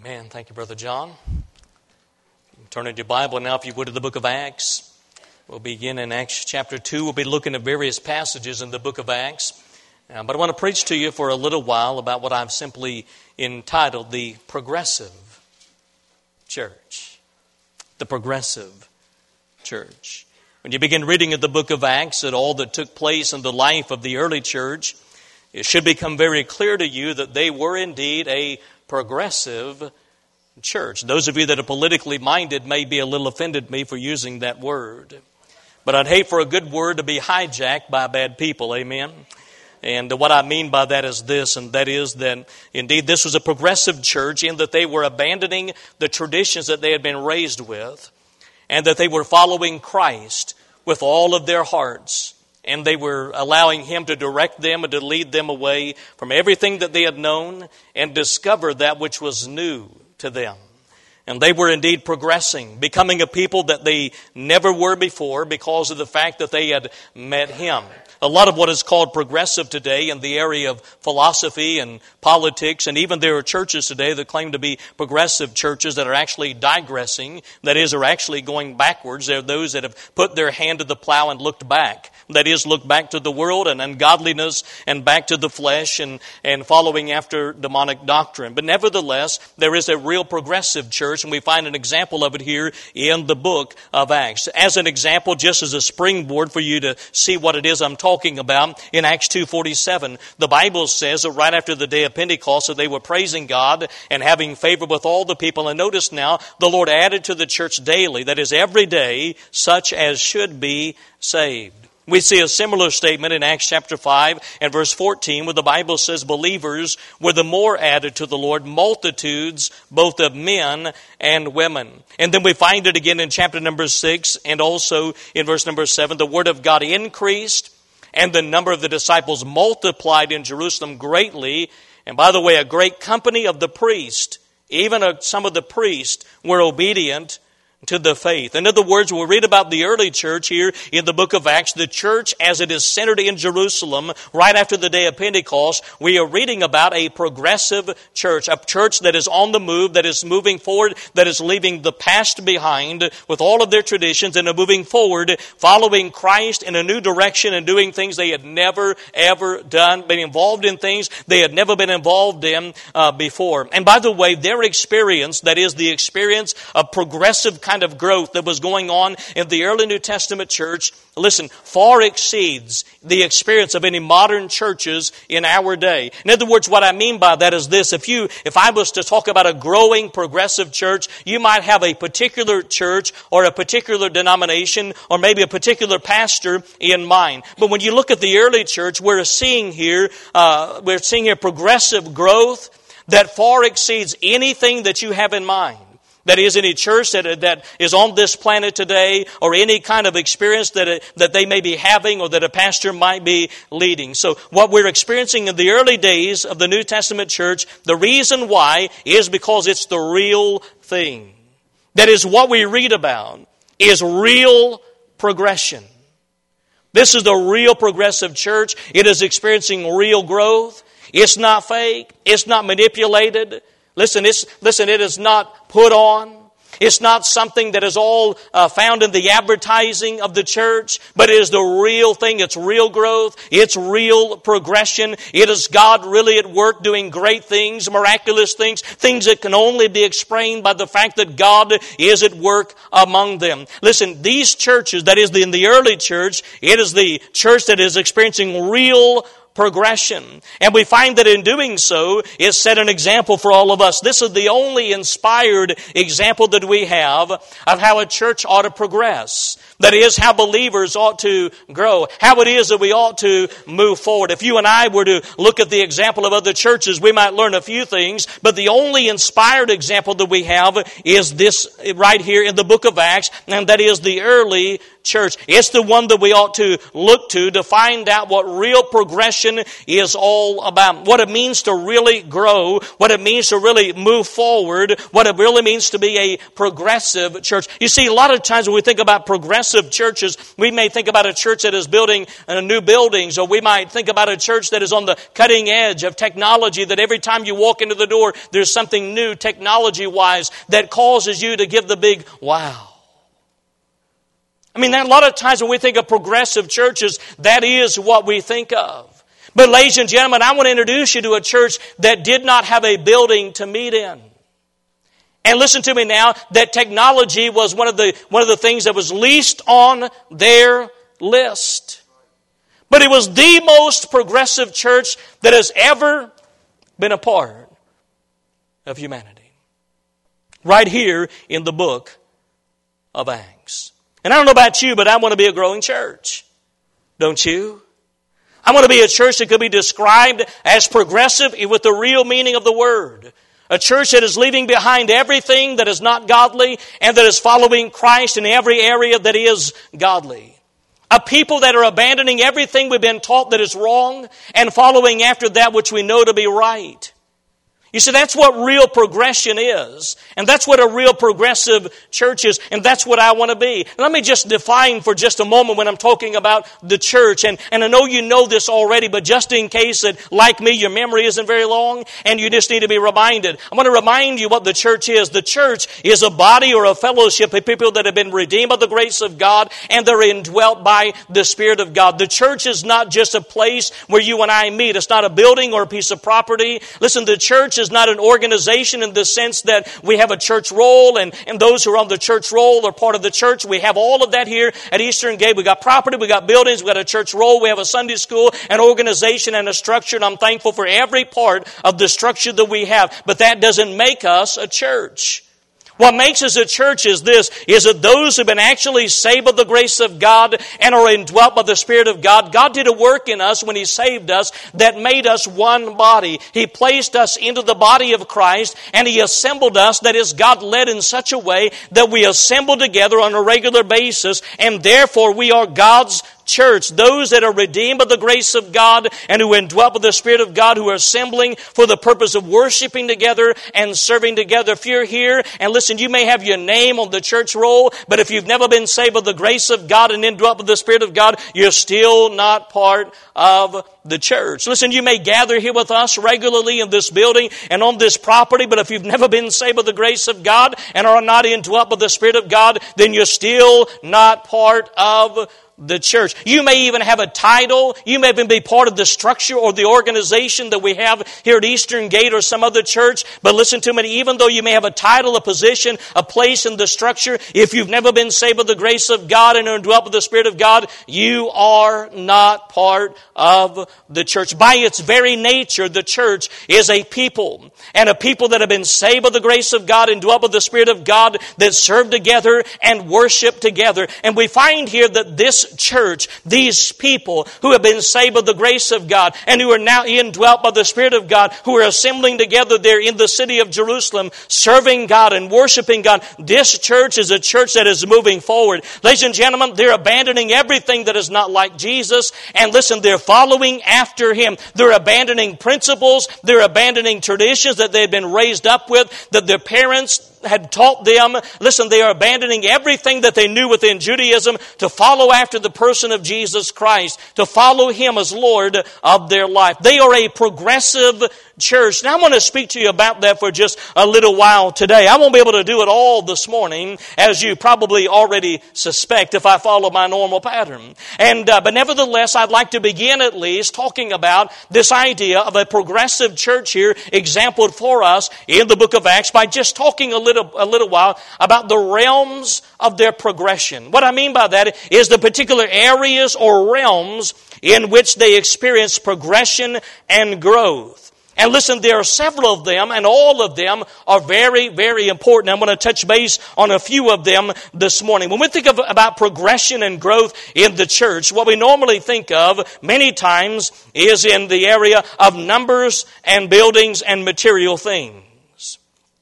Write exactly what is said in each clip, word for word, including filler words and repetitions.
Amen. Thank you, Brother John. Turn in your Bible now, if you would, to the book of Acts. We'll begin in Acts chapter two. We'll be looking at various passages in the book of Acts. Uh, but I want to preach to you for a little while about what I've simply entitled the progressive church. The progressive church. When you begin reading of the book of Acts and all that took place in the life of the early church, it should become very clear to you that they were indeed a progressive church. Those of you that are politically minded may be a little offended me for using that word. But I'd hate for a good word to be hijacked by bad people. Amen. And what I mean by that is this, and that is that indeed this was a progressive church in that they were abandoning the traditions that they had been raised with, and that they were following Christ with all of their hearts. And they were allowing Him to direct them and to lead them away from everything that they had known and discover that which was new to them. And they were indeed progressing, becoming a people that they never were before because of the fact that they had met Him. A lot of what is called progressive today in the area of philosophy and politics, and even there are churches today that claim to be progressive churches that are actually digressing, that is, are actually going backwards. There are those that have put their hand to the plow and looked back. That is, look back to the world and ungodliness and back to the flesh and, and following after demonic doctrine. But nevertheless, there is a real progressive church, and we find an example of it here in the book of Acts. As an example, just as a springboard for you to see what it is I'm talking about, in Acts two forty-seven, the Bible says that right after the day of Pentecost, that they were praising God and having favor with all the people. And notice now, the Lord added to the church daily, that is every day, such as should be saved. We see a similar statement in Acts chapter five and verse fourteen, where the Bible says believers were the more added to the Lord, multitudes both of men and women. And then we find it again in chapter number six and also in verse number seven. The word of God increased and the number of the disciples multiplied in Jerusalem greatly. And by the way, a great company of the priests, even some of the priests, were obedient to the faith. In other words, we'll read about the early church here in the book of Acts, the church as it is centered in Jerusalem right after the day of Pentecost. We are reading about a progressive church, a church that is on the move, that is moving forward, that is leaving the past behind with all of their traditions and are moving forward, following Christ in a new direction and doing things they had never, ever done, been involved in things they had never been involved in uh, before. And by the way, their experience, that is the experience of progressive kind of growth that was going on in the early New Testament church, listen, far exceeds the experience of any modern churches in our day. In other words, what I mean by that is this. If you, if I was to talk about a growing progressive church, you might have a particular church or a particular denomination or maybe a particular pastor in mind. But when you look at the early church, we're seeing here, uh, we're seeing here progressive growth that far exceeds anything that you have in mind. That is, any church that that is on this planet today, or any kind of experience that that they may be having, or that a pastor might be leading. So, what we're experiencing in the early days of the New Testament church, the reason why is because it's the real thing. That is, what we read about is real progression. This is the real progressive church. It is experiencing real growth. It's not fake. It's not manipulated. Listen, it's, listen, it is not put on. It's not something that is all uh, found in the advertising of the church, but it is the real thing. It's real growth. It's real progression. It is God really at work doing great things, miraculous things, things that can only be explained by the fact that God is at work among them. Listen, these churches, that is the, in the early church, it is the church that is experiencing real progression. And we find that in doing so, it set an example for all of us. This is the only inspired example that we have of how a church ought to progress. That is, how believers ought to grow. How it is that we ought to move forward. If you and I were to look at the example of other churches, we might learn a few things, but the only inspired example that we have is this right here in the book of Acts, and that is the early church. It's the one that we ought to look to to find out what real progression is all about. What it means to really grow, what it means to really move forward, what it really means to be a progressive church. You see, a lot of times when we think about progressive churches, we may think about a church that is building uh, new buildings, or we might think about a church that is on the cutting edge of technology, that every time you walk into the door, there's something new technology-wise that causes you to give the big wow. I mean, a lot of times when we think of progressive churches, that is what we think of. But ladies and gentlemen, I want to introduce you to a church that did not have a building to meet in. And listen to me now, that technology was one of the, one of the things that was least on their list. But it was the most progressive church that has ever been a part of humanity. Right here in the book of Acts. And I don't know about you, but I want to be a growing church. Don't you? I want to be a church that could be described as progressive with the real meaning of the word. A church that is leaving behind everything that is not godly and that is following Christ in every area that is godly. A people that are abandoning everything we've been taught that is wrong and following after that which we know to be right. You see, that's what real progression is. And that's what a real progressive church is. And that's what I want to be. Let me just define for just a moment when I'm talking about the church. And, and I know you know this already, but just in case that, like me, your memory isn't very long and you just need to be reminded. I want to remind you what the church is. The church is a body or a fellowship of people that have been redeemed by the grace of God and they're indwelt by the Spirit of God. The church is not just a place where you and I meet. It's not a building or a piece of property. Listen, the church is not an organization in the sense that we have a church roll and, and those who are on the church roll are part of the church. We have all of that here at Eastern Gate. We got property, we got buildings, we got a church roll, we have a Sunday school, an organization and a structure, and I'm thankful for every part of the structure that we have. But that doesn't make us a church. What makes us a church is this, is that those who have been actually saved by the grace of God and are indwelt by the Spirit of God, God did a work in us when He saved us that made us one body. He placed us into the body of Christ and He assembled us, that is, God led in such a way that we assemble together on a regular basis and therefore we are God's church. Those that are redeemed by the grace of God and who indwelt by the Spirit of God, who are assembling for the purpose of worshiping together and serving together. If you're here, and listen, you may have your name on the church roll, but if you've never been saved by the grace of God and indwelt by the Spirit of God, you're still not part of the church. Listen, you may gather here with us regularly in this building and on this property, but if you've never been saved by the grace of God and are not indwelt by the Spirit of God, then you're still not part of the church. You may even have a title. You may even be part of the structure or the organization that we have here at Eastern Gate or some other church. But listen to me, even though you may have a title, a position, a place in the structure, if you've never been saved by the grace of God and are indwelt by the Spirit of God, you are not part of the church. By its very nature, the church is a people, and a people that have been saved by the grace of God and dwelt by the Spirit of God, that serve together and worship together. And we find here that this church, these people who have been saved by the grace of God and who are now indwelt by the Spirit of God, who are assembling together there in the city of Jerusalem, serving God and worshiping God. This church is a church that is moving forward. Ladies and gentlemen, they're abandoning everything that is not like Jesus. And listen, they're following after Him. They're abandoning principles. They're abandoning traditions that they've been raised up with, that their parents had taught them. Listen, they are abandoning everything that they knew within Judaism to follow after the person of Jesus Christ, to follow Him as Lord of their life. They are a progressive church. Now I want to speak to you about that for just a little while today. I won't be able to do it all this morning, as you probably already suspect if I follow my normal pattern. And uh, but nevertheless, I'd like to begin at least talking about this idea of a progressive church here, exampled for us in the book of Acts, by just talking a little a little while about the realms of their progression. What I mean by that is the particular areas or realms in which they experience progression and growth. And listen, there are several of them, and all of them are very, very important. I'm going to touch base on a few of them this morning. When we think of, about progression and growth in the church, what we normally think of many times is in the area of numbers and buildings and material things.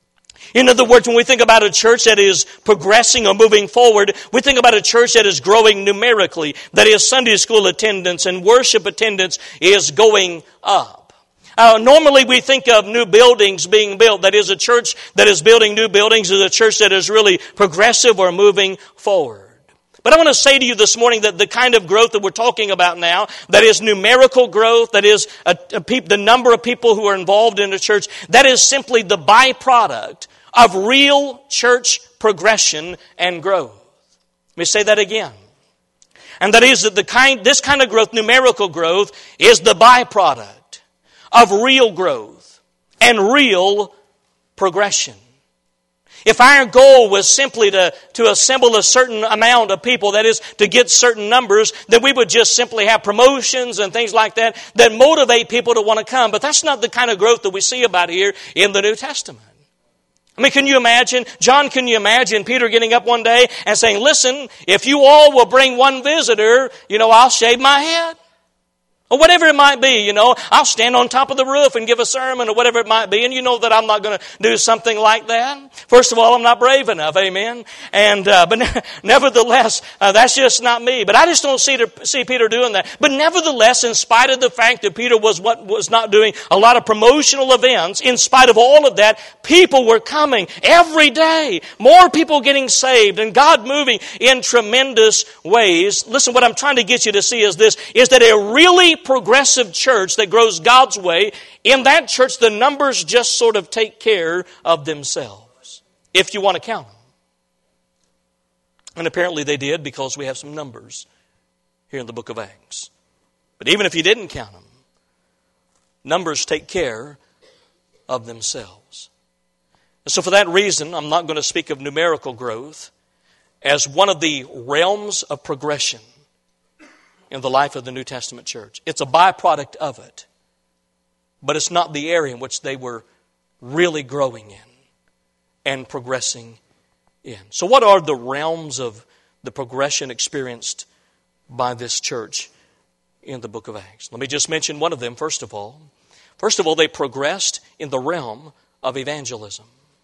In other words, when we think about a church that is progressing or moving forward, we think about a church that is growing numerically. That is, Sunday school attendance and worship attendance is going up. Uh, normally we think of new buildings being built. That is, a church that is building new buildings is a church that is really progressive or moving forward. But I want to say to you this morning that the kind of growth that we're talking about now, that is numerical growth, that is a, a pe- the number of people who are involved in a church, that is simply the byproduct of real church progression and growth. Let me say that again. And that is that the kind, this kind of growth, numerical growth, is the byproduct of real growth and real progression. If our goal was simply to, to assemble a certain amount of people, that is, to get certain numbers, then we would just simply have promotions and things like that that motivate people to want to come. But that's not the kind of growth that we see about here in the New Testament. I mean, can you imagine, John, can you imagine Peter getting up one day and saying, listen, if you all will bring one visitor, you know, I'll shave my head. Or whatever it might be, you know, I'll stand on top of the roof and give a sermon or whatever it might be. And you know that I'm not going to do something like that. First of all, I'm not brave enough, amen. And uh, but ne- nevertheless, uh, that's just not me. But I just don't see, to, see Peter doing that. But nevertheless, in spite of the fact that Peter was what was not doing a lot of promotional events, in spite of all of that, people were coming every day. More people getting saved and God moving in tremendous ways. Listen, what I'm trying to get you to see is this, is that a really progressive church that grows God's way, in that church the numbers just sort of take care of themselves, if you want to count them. And apparently they did, because we have some numbers here in the book of Acts. But even if you didn't count them, numbers take care of themselves. And so for that reason, I'm not going to speak of numerical growth as one of the realms of progression in the life of the New Testament church. It's a byproduct of it, but it's not the area in which they were really growing in and progressing in. So what are the realms of the progression experienced by this church in the book of Acts? Let me just mention one of them first of all. First of all, they progressed in the realm of evangelism.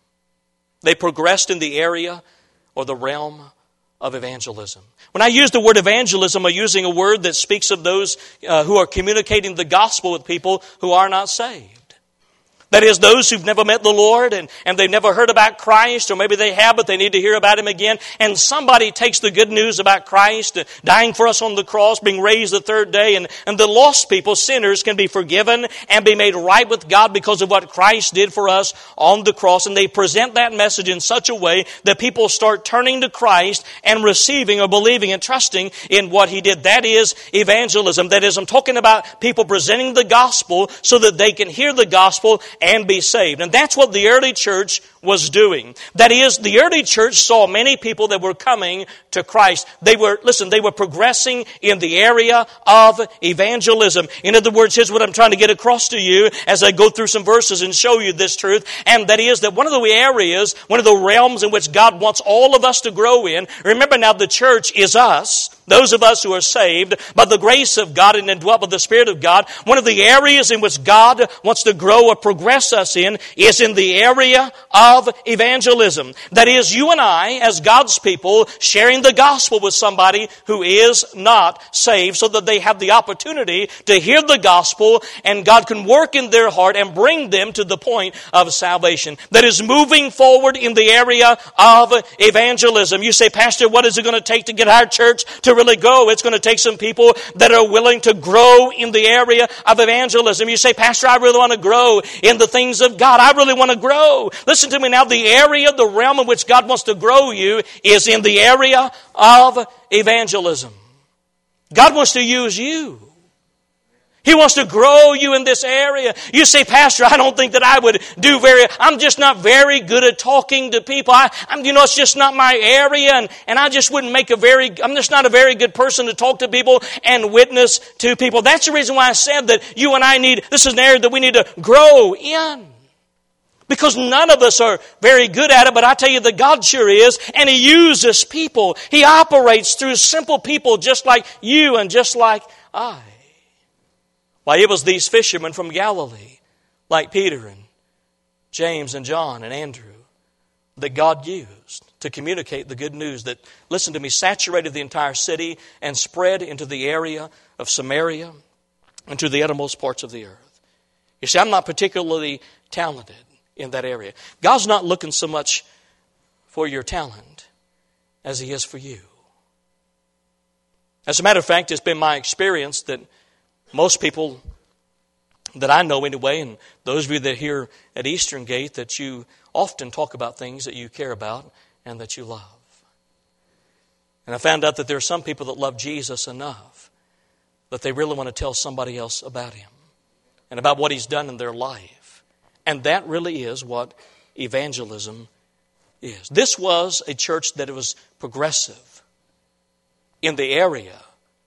They progressed in the area or the realm of evangelism. When I use the word evangelism, I'm using a word that speaks of those uh, who are communicating the gospel with people who are not saved. That is, those who've never met the Lord and, and they've never heard about Christ, or maybe they have, but they need to hear about Him again. And somebody takes the good news about Christ, uh, dying for us on the cross, being raised the third day, and, and the lost people, sinners, can be forgiven and be made right with God because of what Christ did for us on the cross. And they present that message in such a way that people start turning to Christ and receiving or believing and trusting in what He did. That is evangelism. That is, I'm talking about people presenting the gospel so that they can hear the gospel and be saved. And that's what the early church was doing. That is, the early church saw many people that were coming to Christ. They were, listen, they were progressing in the area of evangelism. In other words, here's what I'm trying to get across to you as I go through some verses and show you this truth. And that is that one of the areas, one of the realms in which God wants all of us to grow in, remember now, the church is us, those of us who are saved by the grace of God and indwelt by the Spirit of God. One of the areas in which God wants to grow or progress us in is in the area of evangelism. That is, you and I, as God's people, sharing the gospel with somebody who is not saved, so that they have the opportunity to hear the gospel and God can work in their heart and bring them to the point of salvation. That is, moving forward in the area of evangelism. You say, Pastor, what is it going to take to get our church to really go? It's going to take some people that are willing to grow in the area of evangelism. You say, Pastor, I really want to grow in the things of God. I really want to grow. Listen to me now. The area, the realm in which God wants to grow you is in the area of evangelism. God wants to use you. He wants to grow you in this area. You say, Pastor, I don't think that I would do very, I'm just not very good at talking to people. I, I'm, you know, it's just not my area, and, and I just wouldn't make a very, I'm just not a very good person to talk to people and witness to people. That's the reason why I said that you and I need, this is an area that we need to grow in. Because none of us are very good at it, but I tell you that God sure is, and He uses people. He operates through simple people just like you and just like I. Why, it was these fishermen from Galilee, like Peter and James and John and Andrew, that God used to communicate the good news that, listen to me, saturated the entire city and spread into the area of Samaria and to the uttermost parts of the earth. You see, I'm not particularly talented in that area. God's not looking so much for your talent as He is for you. As a matter of fact, it's been my experience that most people that I know anyway, and those of you that are here at Eastern Gate, that you often talk about things that you care about and that you love. And I found out that there are some people that love Jesus enough that they really want to tell somebody else about Him and about what He's done in their life. And that really is what evangelism is. This was a church that was progressive in the area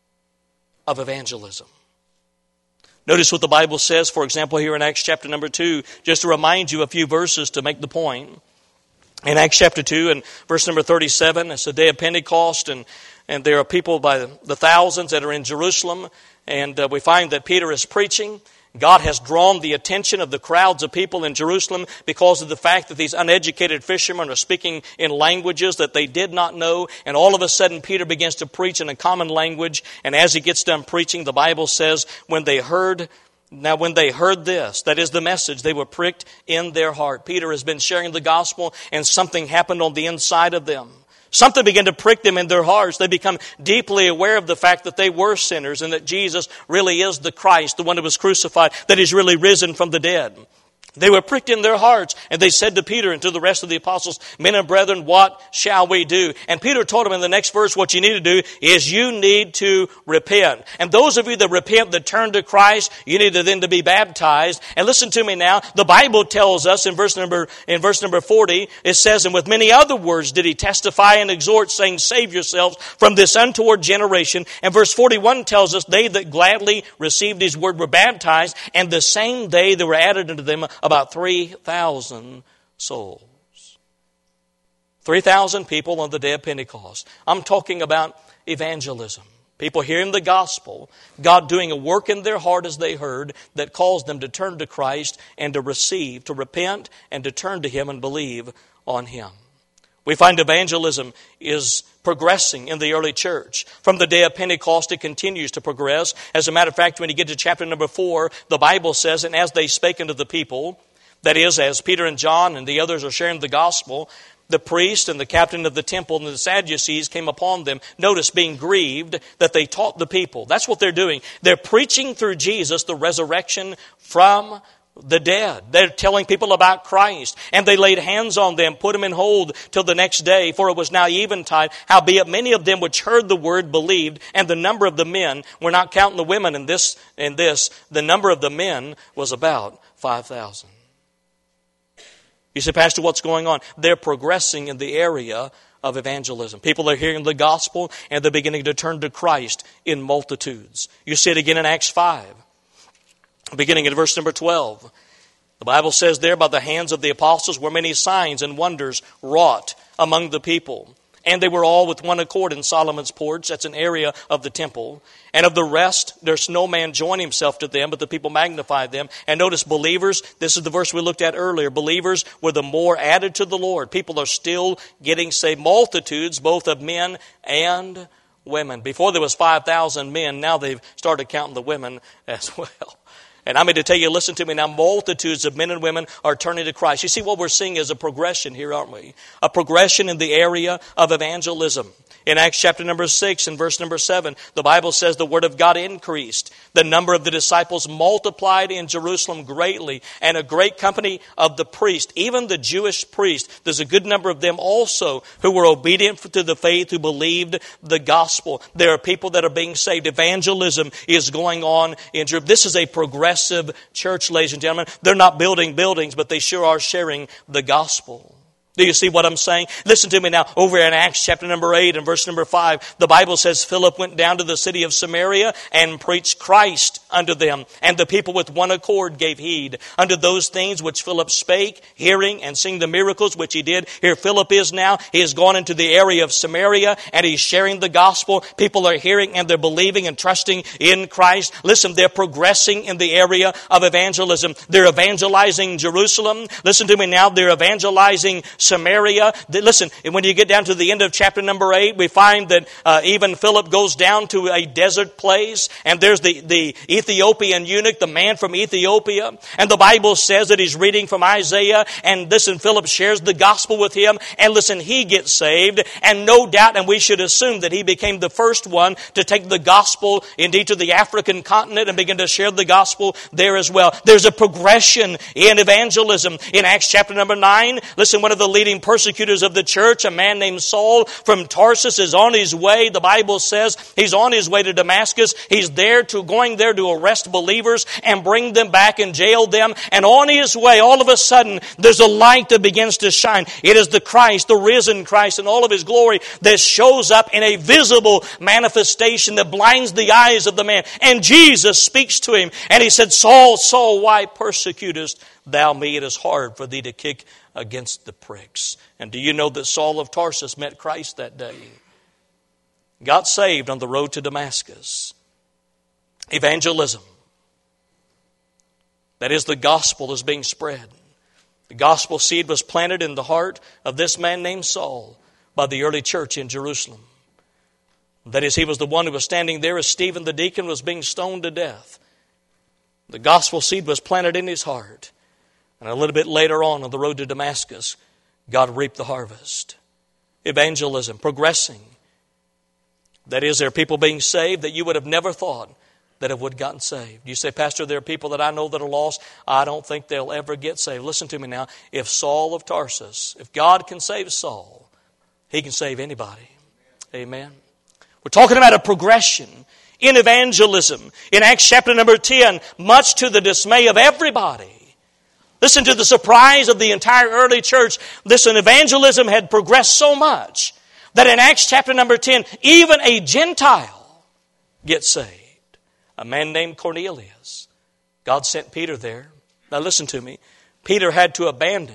of evangelism. Notice what the Bible says, for example, here in Acts chapter number two, just to remind you a few verses to make the point. In Acts chapter two and verse number thirty-seven, it's the day of Pentecost, and, and there are people by the thousands that are in Jerusalem, and uh, we find that Peter is preaching. God has drawn the attention of the crowds of people in Jerusalem because of the fact that these uneducated fishermen are speaking in languages that they did not know. And all of a sudden, Peter begins to preach in a common language. And as he gets done preaching, the Bible says, when they heard, now when they heard this, that is the message, they were pricked in their heart. Peter has been sharing the gospel, and something happened on the inside of them. Something began to prick them in their hearts. They become deeply aware of the fact that they were sinners and that Jesus really is the Christ, the one who was crucified, that He's really risen from the dead. They were pricked in their hearts, and they said to Peter and to the rest of the apostles, "Men and brethren, what shall we do?" And Peter told them in the next verse, what you need to do is you need to repent. And those of you that repent, that turn to Christ, you need to then to be baptized. And listen to me now, the Bible tells us in verse number in verse number forty, it says, "And with many other words did he testify and exhort, saying, Save yourselves from this untoward generation." And verse forty-one tells us, "They that gladly received his word were baptized, and the same day there were added unto them about three thousand souls." three thousand people on the day of Pentecost. I'm talking about evangelism. People hearing the gospel, God doing a work in their heart as they heard that caused them to turn to Christ and to receive, to repent and to turn to Him and believe on Him. We find evangelism is progressing in the early church. From the day of Pentecost, it continues to progress. As a matter of fact, when you get to chapter number four, the Bible says, "And as they spake unto the people," that is, as Peter and John and the others are sharing the gospel, "the priest and the captain of the temple and the Sadducees came upon them." Notice, being grieved that they taught the people. That's what they're doing. They're preaching through Jesus the resurrection from the dead. They're telling people about Christ. "And they laid hands on them, put them in hold till the next day, for it was now eventide. Howbeit many of them which heard the word believed, and the number of the men," we're not counting the women in this, in this, the number of the men was about five thousand. You say, "Pastor, what's going on?" They're progressing in the area of evangelism. People are hearing the gospel, and they're beginning to turn to Christ in multitudes. You see it again in Acts five. Beginning at verse number twelve. The Bible says there, "By the hands of the apostles were many signs and wonders wrought among the people. And they were all with one accord in Solomon's porch." That's an area of the temple. "And of the rest, there's no man joined himself to them, but the people magnified them." And notice, believers, this is the verse we looked at earlier, believers were the more added to the Lord. People are still getting saved. Multitudes, both of men and women. Before there was five thousand men, now they've started counting the women as well. And I'm going to tell you, listen to me now, multitudes of men and women are turning to Christ. You see, what we're seeing is a progression here, aren't we? A progression in the area of evangelism. In Acts chapter number six and verse number seven, the Bible says the word of God increased. The number of the disciples multiplied in Jerusalem greatly, and a great company of the priests, even the Jewish priests, there's a good number of them also who were obedient to the faith, who believed the gospel. There are people that are being saved. Evangelism is going on in Jerusalem. This is a progressive church, ladies and gentlemen. They're not building buildings, but they sure are sharing the gospel. Do you see what I'm saying? Listen to me now. Over in Acts chapter number eight and verse number five, the Bible says Philip went down to the city of Samaria and preached Christ unto them. And the people with one accord gave heed unto those things which Philip spake, hearing and seeing the miracles which he did. Here Philip is now. He has gone into the area of Samaria and he's sharing the gospel. People are hearing and they're believing and trusting in Christ. Listen, they're progressing in the area of evangelism. They're evangelizing Jerusalem. Listen to me now. They're evangelizing Samaria. Listen, when you get down to the end of chapter number eight, we find that uh, even Philip goes down to a desert place, and there's the, the Ethiopian eunuch, the man from Ethiopia, and the Bible says that he's reading from Isaiah, and listen, Philip shares the gospel with him, and listen, he gets saved, and no doubt, and we should assume that he became the first one to take the gospel indeed to the African continent and begin to share the gospel there as well. There's a progression in evangelism. In Acts chapter number nine, listen, one of the leading persecutors of the church, a man named Saul from Tarsus, is on his way. The Bible says he's on his way to Damascus. He's there to, going there to arrest believers and bring them back and jail them. And on his way, all of a sudden, there's a light that begins to shine. It is the Christ, the risen Christ in all of His glory that shows up in a visible manifestation that blinds the eyes of the man. And Jesus speaks to him, and He said, Saul, Saul, why persecutest thou me? It is hard for thee to kick against the pricks. And do you know that Saul of Tarsus met Christ that day? Got saved on the road to Damascus. Evangelism. That is, the gospel is being spread. The gospel seed was planted in the heart of this man named Saul by the early church in Jerusalem. That is, he was the one who was standing there as Stephen the deacon was being stoned to death. The gospel seed was planted in his heart. And a little bit later on, on the road to Damascus, God reaped the harvest. Evangelism, progressing. That is, there are people being saved that you would have never thought that have would gotten saved. You say, Pastor, there are people that I know that are lost. I don't think they'll ever get saved. Listen to me now. If Saul of Tarsus, if God can save Saul, He can save anybody. Amen. We're talking about a progression in evangelism. In Acts chapter number ten, much to the dismay of everybody. Listen to the surprise of the entire early church. Listen, evangelism had progressed so much that in Acts chapter number ten, even a Gentile gets saved. A man named Cornelius. God sent Peter there. Now listen to me. Peter had to abandon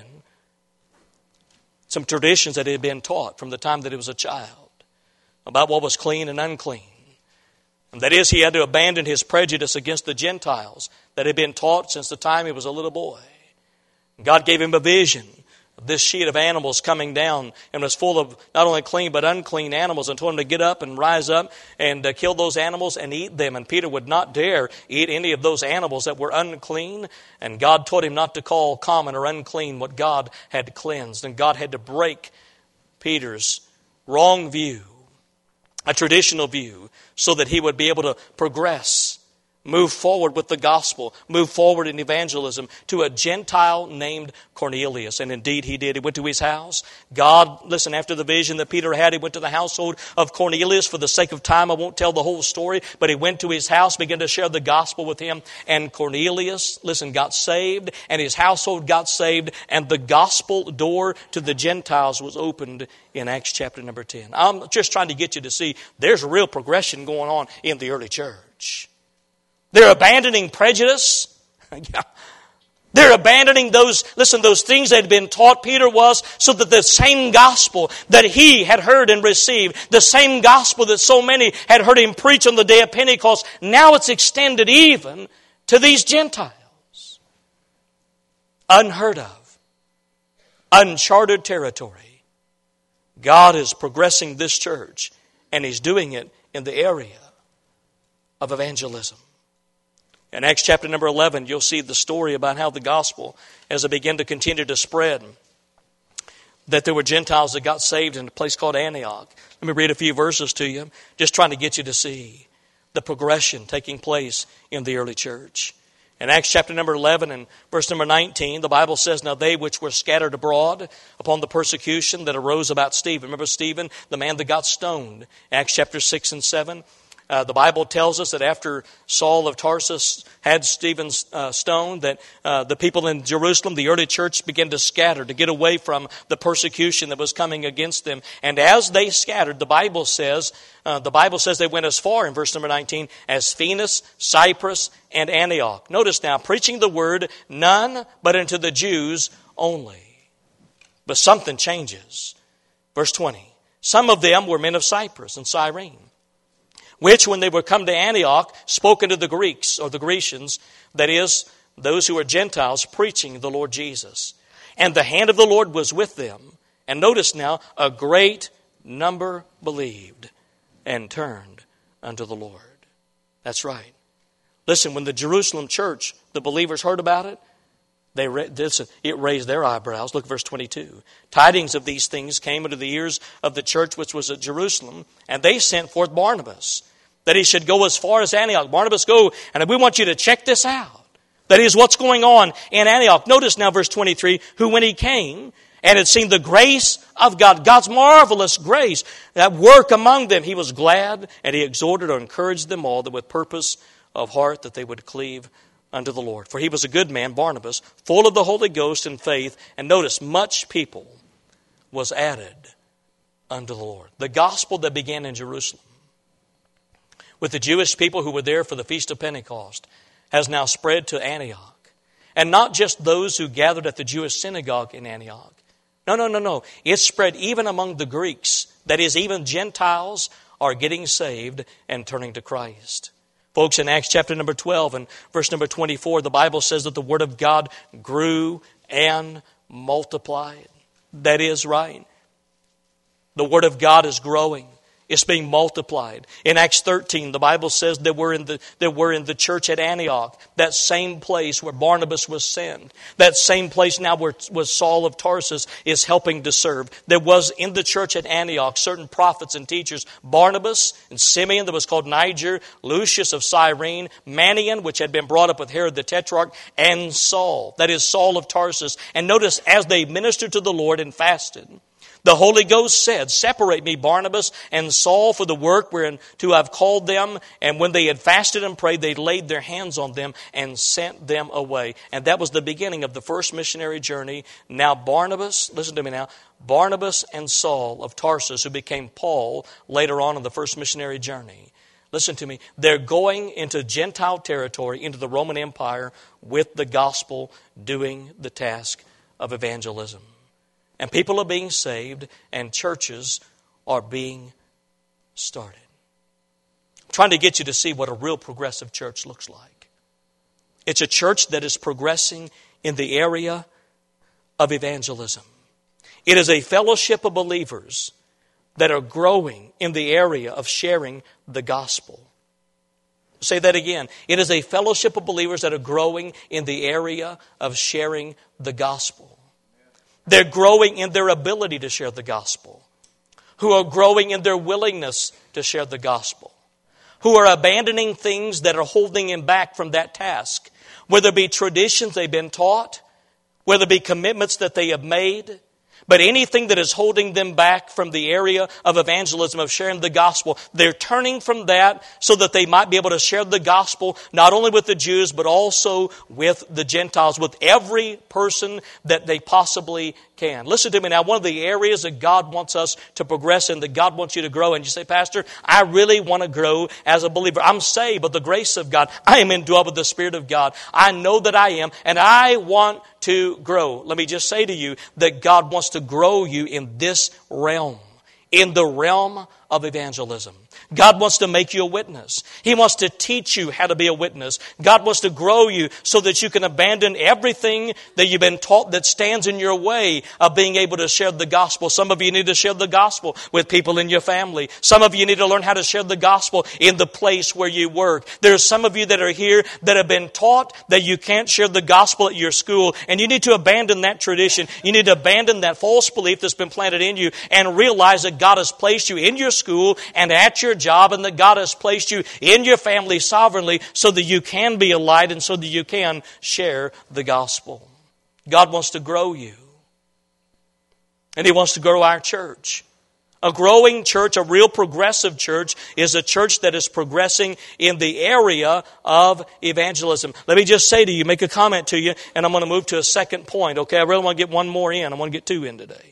some traditions that he had been taught from the time that he was a child about what was clean and unclean. And that is, he had to abandon his prejudice against the Gentiles that had been taught since the time he was a little boy. God gave him a vision of this sheet of animals coming down, and was full of not only clean but unclean animals, and told him to get up and rise up and uh, kill those animals and eat them. And Peter would not dare eat any of those animals that were unclean. And God told him not to call common or unclean what God had cleansed. And God had to break Peter's wrong view, a traditional view, so that he would be able to progress, move forward with the gospel, move forward in evangelism to a Gentile named Cornelius. And indeed he did. He went to his house. God, listen, after the vision that Peter had, he went to the household of Cornelius. For the sake of time, I won't tell the whole story, but he went to his house, began to share the gospel with him. And Cornelius, listen, got saved, and his household got saved, and the gospel door to the Gentiles was opened in Acts chapter number ten. I'm just trying to get you to see there's a real progression going on in the early church. They're abandoning prejudice. Yeah. They're abandoning those, listen, those things that had been taught Peter was, so that the same gospel that he had heard and received, the same gospel that so many had heard him preach on the day of Pentecost, now it's extended even to these Gentiles. Unheard of. Uncharted territory. God is progressing this church, and He's doing it in the area of evangelism. In Acts chapter number eleven, you'll see the story about how the gospel, as it began to continue to spread, that there were Gentiles that got saved in a place called Antioch. Let me read a few verses to you, just trying to get you to see the progression taking place in the early church. In Acts chapter number eleven and verse number nineteen, the Bible says, Now they which were scattered abroad upon the persecution that arose about Stephen. Remember Stephen, the man that got stoned. Acts chapter six and seven. Uh, the Bible tells us that after Saul of Tarsus had Stephen uh, stoned, that uh, the people in Jerusalem, the early church, began to scatter to get away from the persecution that was coming against them. And as they scattered, the Bible says, uh, the Bible says they went as far in verse number nineteen as Phoenix, Cyprus, and Antioch. Notice now, preaching the word, none but unto the Jews only. But something changes. Verse twenty. Some of them were men of Cyprus and Cyrene, which, when they were come to Antioch, spoke unto the Greeks, or the Grecians, that is, those who are Gentiles, preaching the Lord Jesus. And the hand of the Lord was with them. And notice now, a great number believed and turned unto the Lord. That's right. Listen, when the Jerusalem church, the believers heard about it, they listen, it raised their eyebrows. Look at verse twenty-two. Tidings of these things came into the ears of the church which was at Jerusalem, and they sent forth Barnabas, that he should go as far as Antioch. Barnabas, go, and we want you to check this out. That is what's going on in Antioch. Notice now verse twenty-three, who when he came and had seen the grace of God, God's marvelous grace, that work among them, he was glad, and he exhorted or encouraged them all that with purpose of heart that they would cleave unto the Lord. For he was a good man, Barnabas, full of the Holy Ghost and faith. And notice, much people was added unto the Lord. The gospel that began in Jerusalem with the Jewish people who were there for the Feast of Pentecost has now spread to Antioch. And not just those who gathered at the Jewish synagogue in Antioch. No, no, no, no. It's spread even among the Greeks. That is, even Gentiles are getting saved and turning to Christ. Folks, in Acts chapter number twelve and verse number twenty-four, the Bible says that the Word of God grew and multiplied. That is right. The Word of God is growing. It's being multiplied. In Acts thirteen, the Bible says that we're in the, that we're in the church at Antioch, that same place where Barnabas was sent. That same place now where, where Saul of Tarsus is helping to serve. There was in the church at Antioch certain prophets and teachers, Barnabas and Simeon that was called Niger, Lucius of Cyrene, Manaen, which had been brought up with Herod the Tetrarch, and Saul, that is Saul of Tarsus. And notice, as they ministered to the Lord and fasted, the Holy Ghost said, separate me, Barnabas and Saul, for the work whereunto I've called them. And when they had fasted and prayed, they laid their hands on them and sent them away. And that was the beginning of the first missionary journey. Now Barnabas, listen to me now, Barnabas and Saul of Tarsus, who became Paul later on in the first missionary journey. Listen to me, they're going into Gentile territory, into the Roman Empire, with the gospel, doing the task of evangelism. And people are being saved, and churches are being started. I'm trying to get you to see what a real progressive church looks like. It's a church that is progressing in the area of evangelism. It is a fellowship of believers that are growing in the area of sharing the gospel. Say that again. It is a fellowship of believers that are growing in the area of sharing the gospel. They're growing in their ability to share the gospel, who are growing in their willingness to share the gospel, who are abandoning things that are holding them back from that task, whether it be traditions they've been taught, whether it be commitments that they have made, but anything that is holding them back from the area of evangelism, of sharing the gospel, they're turning from that so that they might be able to share the gospel not only with the Jews, but also with the Gentiles, with every person that they possibly can. Listen to me now. One of the areas that God wants us to progress in, that God wants you to grow in. You say, Pastor, I really want to grow as a believer. I'm saved by the grace of God. I am indwelt with the Spirit of God. I know that I am, and I want to grow. Let me just say to you that God wants to grow you in this realm, in the realm of evangelism. God wants to make you a witness. He wants to teach you how to be a witness. God wants to grow you so that you can abandon everything that you've been taught that stands in your way of being able to share the gospel. Some of you need to share the gospel with people in your family. Some of you need to learn how to share the gospel in the place where you work. There are some of you that are here that have been taught that you can't share the gospel at your school, and you need to abandon that tradition. You need to abandon that false belief that's been planted in you and realize that God has placed you in your school and at your job, and that God has placed you in your family sovereignly so that you can be a light and so that you can share the gospel. God wants to grow you. And He wants to grow our church. A growing church, a real progressive church, is a church that is progressing in the area of evangelism. Let me just say to you, make a comment to you, and I'm going to move to a second point. Okay, I really want to get one more in. I want to get two in today.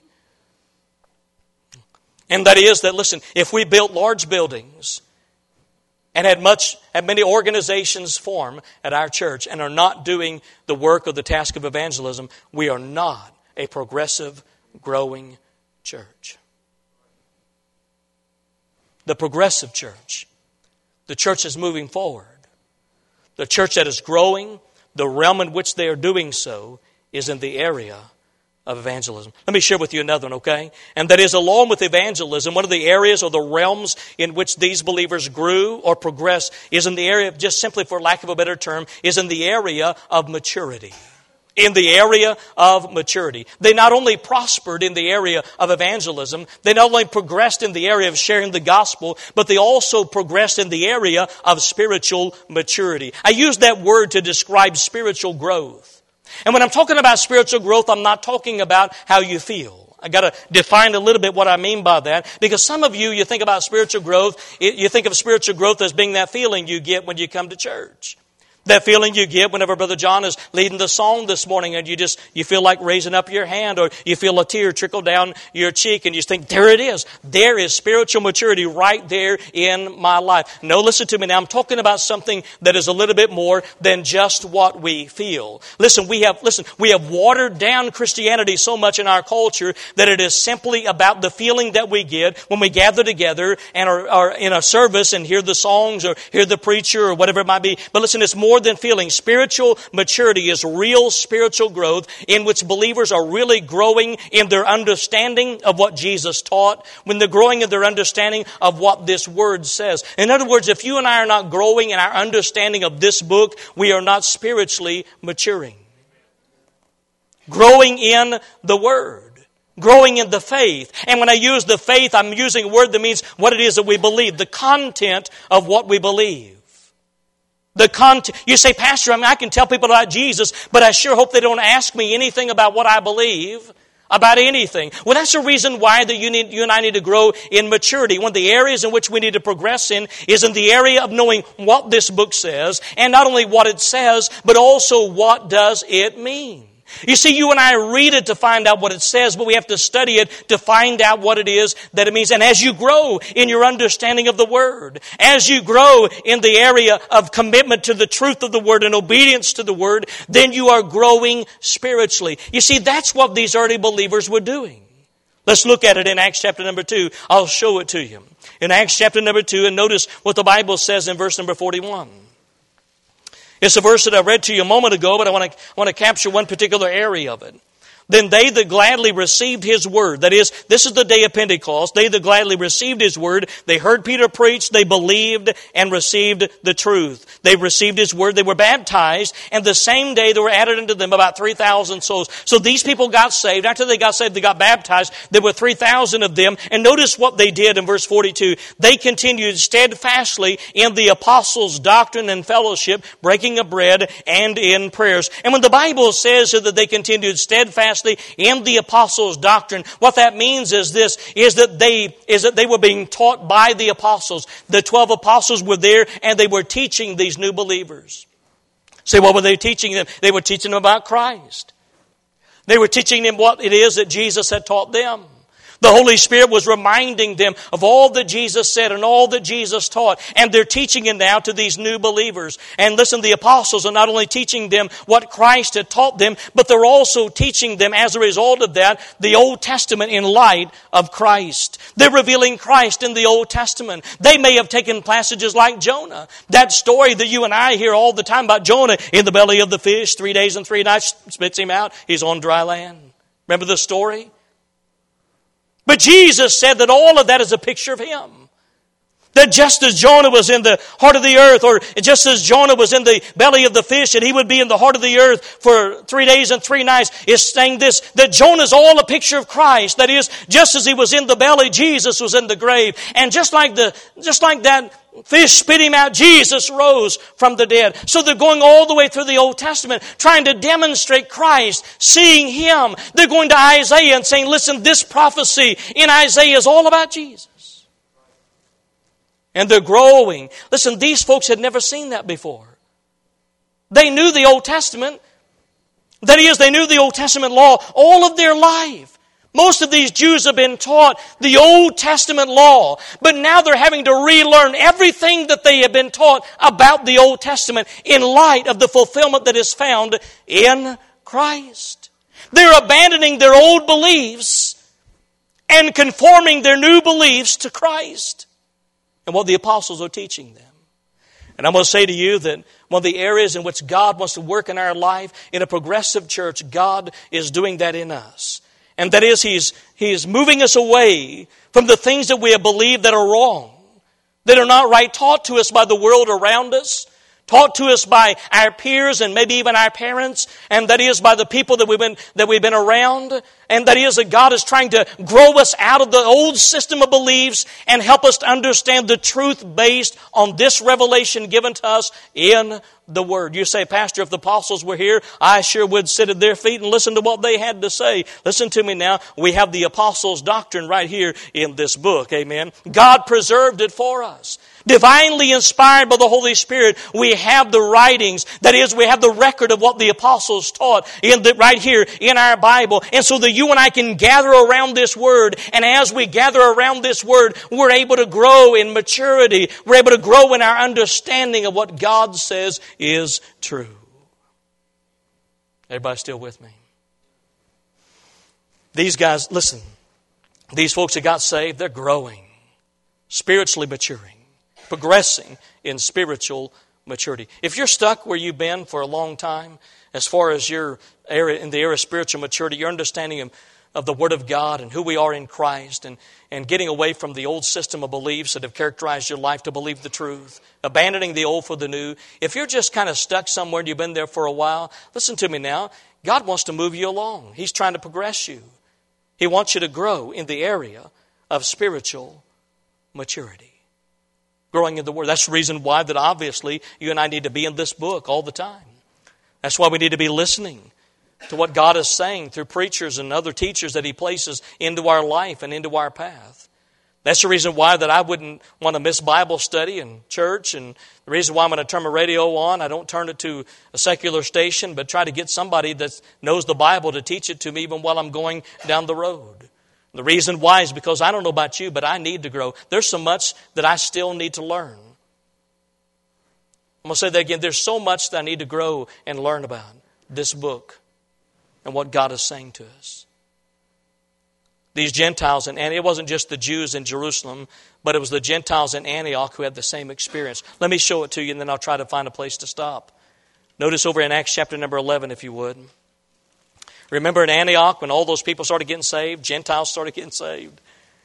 And that is that, listen, if we built large buildings and had much, had many organizations form at our church and are not doing the work of the task of evangelism, we are not a progressive, growing church. The progressive church, the church is moving forward. The church that is growing, the realm in which they are doing so is in the area of evangelism. Let me share with you another one, okay? And that is, along with evangelism, one of the areas or the realms in which these believers grew or progressed is in the area of, just simply for lack of a better term, is in the area of maturity. In the area of maturity. They not only prospered in the area of evangelism, they not only progressed in the area of sharing the gospel, but they also progressed in the area of spiritual maturity. I use that word to describe spiritual growth. And when I'm talking about spiritual growth, I'm not talking about how you feel. I got to define a little bit what I mean by that, because some of you, you think about spiritual growth, you think of spiritual growth as being that feeling you get when you come to church. That feeling you get whenever Brother John is leading the song this morning and you just, you feel like raising up your hand, or you feel a tear trickle down your cheek and you think, there it is. There is spiritual maturity right there in my life. No, listen to me now. I'm talking about something that is a little bit more than just what we feel. Listen, we have, listen, we have watered down Christianity so much in our culture that it is simply about the feeling that we get when we gather together and are, are in a service and hear the songs or hear the preacher or whatever it might be. But listen, it's more More than feeling. Spiritual maturity is real spiritual growth in which believers are really growing in their understanding of what Jesus taught, when they're growing in their understanding of what this Word says. In other words, if you and I are not growing in our understanding of this book, we are not spiritually maturing. Growing in the Word. Growing in the faith. And when I use the faith, I'm using a word that means what it is that we believe. The content of what we believe. The content. You say, Pastor, I mean, I can tell people about Jesus, but I sure hope they don't ask me anything about what I believe, about anything. Well, that's the reason why that you need, you and I need to grow in maturity. One of the areas in which we need to progress in is in the area of knowing what this book says, and not only what it says, but also what does it mean. You see, you and I read it to find out what it says, but we have to study it to find out what it is that it means. And as you grow in your understanding of the Word, as you grow in the area of commitment to the truth of the Word and obedience to the Word, then you are growing spiritually. You see, that's what these early believers were doing. Let's look at it in Acts chapter number two. I'll show it to you. In Acts chapter number two, and notice what the Bible says in verse number forty-one. It's a verse that I read to you a moment ago, but I want to, I want to capture one particular area of it. Then they that gladly received His word. That is, this is the day of Pentecost. They that gladly received His word. They heard Peter preach. They believed and received the truth. They received His word. They were baptized. And the same day there were added unto them about three thousand souls. So these people got saved. After they got saved, they got baptized. There were three thousand of them. And notice what they did in verse forty-two. They continued steadfastly in the apostles' doctrine and fellowship, breaking of bread, and in prayers. And when the Bible says that they continued steadfastly in the apostles' doctrine, what that means is this, is that they is that they were being taught by the apostles. The twelve apostles were there and they were teaching these new believers. Say, what were they teaching them? They were teaching them about Christ. They were teaching them what it is that Jesus had taught them. The Holy Spirit was reminding them of all that Jesus said and all that Jesus taught. And they're teaching it now to these new believers. And listen, the apostles are not only teaching them what Christ had taught them, but they're also teaching them, as a result of that, the Old Testament in light of Christ. They're revealing Christ in the Old Testament. They may have taken passages like Jonah. That story that you and I hear all the time about Jonah in the belly of the fish, three days and three nights, spits him out. He's on dry land. Remember the story? But Jesus said that all of that is a picture of Him. That just as Jonah was in the heart of the earth, or just as Jonah was in the belly of the fish, and he would be in the heart of the earth for three days and three nights, is saying this, that Jonah is all a picture of Christ. That is, just as he was in the belly, Jesus was in the grave. And just like the, just like that fish spit him out, Jesus rose from the dead. So they're going all the way through the Old Testament, trying to demonstrate Christ, seeing Him. They're going to Isaiah and saying, listen, this prophecy in Isaiah is all about Jesus. And they're growing. Listen, these folks had never seen that before. They knew the Old Testament. That is, they knew the Old Testament law all of their life. Most of these Jews have been taught the Old Testament law, but now they're having to relearn everything that they have been taught about the Old Testament in light of the fulfillment that is found in Christ. They're abandoning their old beliefs and conforming their new beliefs to Christ and what the apostles are teaching them. And I'm going to say to you that one of the areas in which God wants to work in our life, in a progressive church, God is doing that in us. And that is, He's, He's moving us away from the things that we have believed that are wrong, that are not right, taught to us by the world around us, taught to us by our peers and maybe even our parents, and that is by the people that we've been, that we've been around, and that is that God is trying to grow us out of the old system of beliefs and help us to understand the truth based on this revelation given to us in the Word. You say, Pastor, if the apostles were here, I sure would sit at their feet and listen to what they had to say. Listen to me now. We have the apostles' doctrine right here in this book. Amen. God preserved it for us. Divinely inspired by the Holy Spirit, we have the writings. That is, we have the record of what the apostles taught in the, right here in our Bible. And so that you and I can gather around this Word. And as we gather around this Word, we're able to grow in maturity. We're able to grow in our understanding of what God says is true. Everybody still with me? These guys, listen, these folks that got saved, they're growing, spiritually maturing, progressing in spiritual maturity. If you're stuck where you've been for a long time, as far as your area in the area of spiritual maturity, your understanding of, of the Word of God and who we are in Christ, and, and getting away from the old system of beliefs that have characterized your life to believe the truth, abandoning the old for the new. If you're just kind of stuck somewhere and you've been there for a while, listen to me now. God wants to move you along. He's trying to progress you. He wants you to grow in the area of spiritual maturity. Growing in the Word. That's the reason why that obviously you and I need to be in this book all the time. That's why we need to be listening to what God is saying through preachers and other teachers that He places into our life and into our path. That's the reason why that I wouldn't want to miss Bible study and church, and the reason why I'm going to turn my radio on. I don't turn it to a secular station, but try to get somebody that knows the Bible to teach it to me even while I'm going down the road. The reason why is because I don't know about you, but I need to grow. There's so much that I still need to learn. I'm going to say that again. There's so much that I need to grow and learn about this book and what God is saying to us. These Gentiles, in Antioch, it wasn't just the Jews in Jerusalem, but it was the Gentiles in Antioch who had the same experience. Let me show it to you, and then I'll try to find a place to stop. Notice over in Acts chapter number eleven, if you would. Remember in Antioch when all those people started getting saved, Gentiles started getting saved.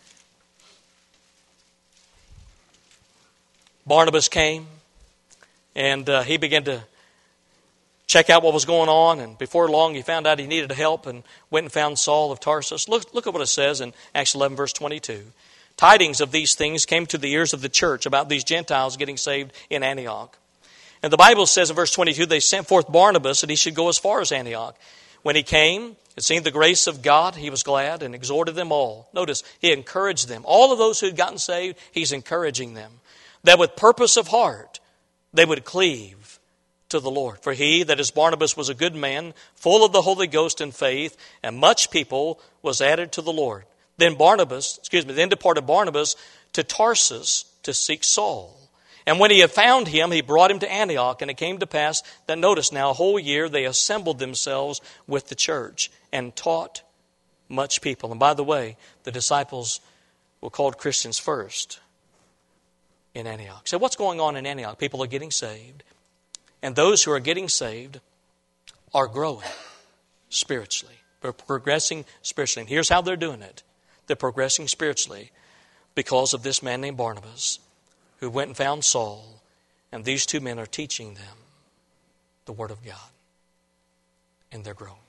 Barnabas came and uh, he began to check out what was going on, and before long he found out he needed help and went and found Saul of Tarsus. Look, look at what it says in Acts eleven verse twenty-two. Tidings of these things came to the ears of the church about these Gentiles getting saved in Antioch. And the Bible says in verse twenty-two, they sent forth Barnabas that he should go as far as Antioch. When he came and seen the grace of God, he was glad and exhorted them all. Notice, he encouraged them. All of those who had gotten saved, he's encouraging them. That with purpose of heart, they would cleave to the Lord. For he, that is Barnabas, was a good man, full of the Holy Ghost and faith, and much people was added to the Lord. Then Barnabas, excuse me, then departed Barnabas to Tarsus to seek Saul. And when he had found him, he brought him to Antioch. And it came to pass that, notice now, a whole year they assembled themselves with the church and taught much people. And by the way, the disciples were called Christians first in Antioch. So what's going on in Antioch? People are getting saved. And those who are getting saved are growing spiritually. They're progressing spiritually. And here's how they're doing it. They're progressing spiritually because of this man named Barnabas, who went and found Saul, and these two men are teaching them the Word of God. And they're growing.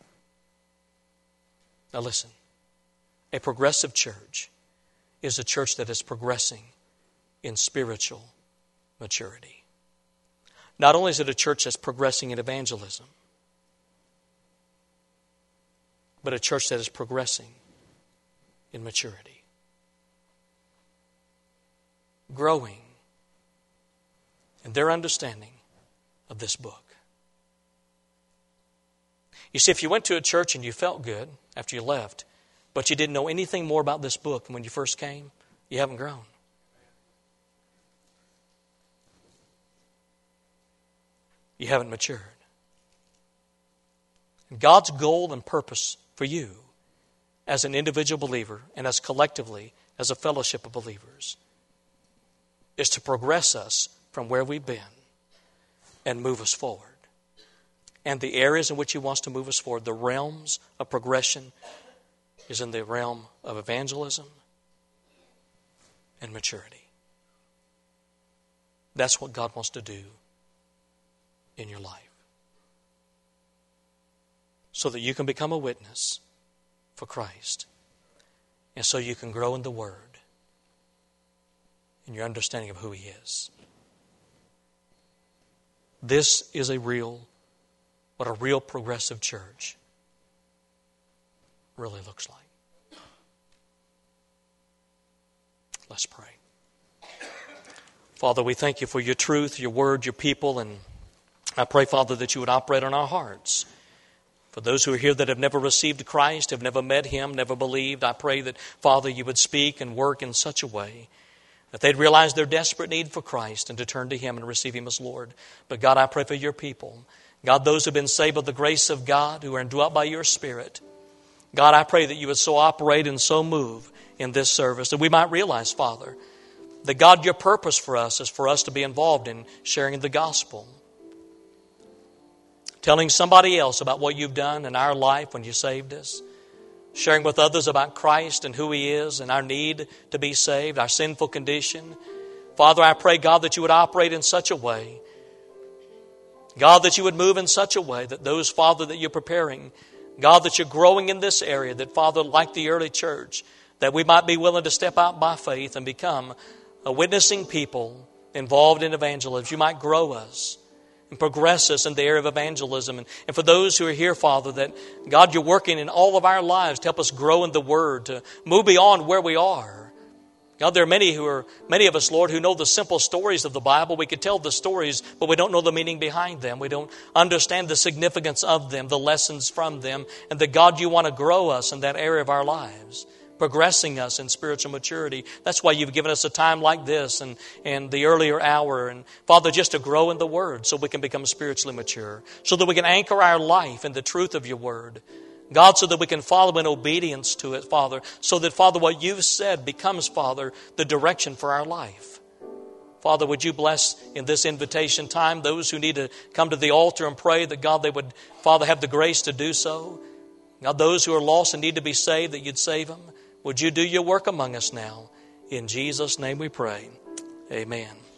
Now listen, a progressive church is a church that is progressing in spiritual maturity. Not only is it a church that's progressing in evangelism, but a church that is progressing in maturity. Growing in their understanding of this book. You see, if you went to a church and you felt good after you left, but you didn't know anything more about this book than when you first came, you haven't grown. You haven't matured. And God's goal and purpose for you as an individual believer and as collectively as a fellowship of believers is to progress us from where we've been and move us forward. And the areas in which He wants to move us forward, the realms of progression is in the realm of evangelism and maturity. That's what God wants to do in your life, so that you can become a witness for Christ, and so you can grow in the Word and your understanding of who He is. This is a real, what a real progressive church really looks like. Let's pray. Father, we thank You for Your truth, Your Word, Your people, and I pray, Father, that You would operate on our hearts. For those who are here that have never received Christ, have never met Him, never believed, I pray that, Father, You would speak and work in such a way that they'd realize their desperate need for Christ and to turn to Him and receive Him as Lord. But God, I pray for Your people. God, those who have been saved by the grace of God, who are indwelt by Your Spirit. God, I pray that You would so operate and so move in this service that we might realize, Father, that God, Your purpose for us is for us to be involved in sharing the gospel. Telling somebody else about what You've done in our life when You saved us. Sharing with others about Christ and who He is and our need to be saved, our sinful condition. Father, I pray, God, that You would operate in such a way. God, that You would move in such a way that those, Father, that You're preparing, God, that You're growing in this area, that, Father, like the early church, that we might be willing to step out by faith and become a witnessing people involved in evangelism. You might grow us and progress us in the area of evangelism. And, and for those who are here, Father, that God, You're working in all of our lives to help us grow in the Word, to move beyond where we are. God, there are many who are, many of us, Lord, who know the simple stories of the Bible. We could tell the stories, but we don't know the meaning behind them. We don't understand the significance of them, the lessons from them, and that, God, You want to grow us in that area of our lives, progressing us in spiritual maturity. That's why You've given us a time like this and, and the earlier hour. And Father, just to grow in the Word so we can become spiritually mature, so that we can anchor our life in the truth of Your Word. God, so that we can follow in obedience to it, Father, so that, Father, what You've said becomes, Father, the direction for our life. Father, would You bless in this invitation time those who need to come to the altar and pray that, God, they would, Father, have the grace to do so. God, those who are lost and need to be saved, that You'd save them. Would You do Your work among us now? In Jesus' name we pray. Amen.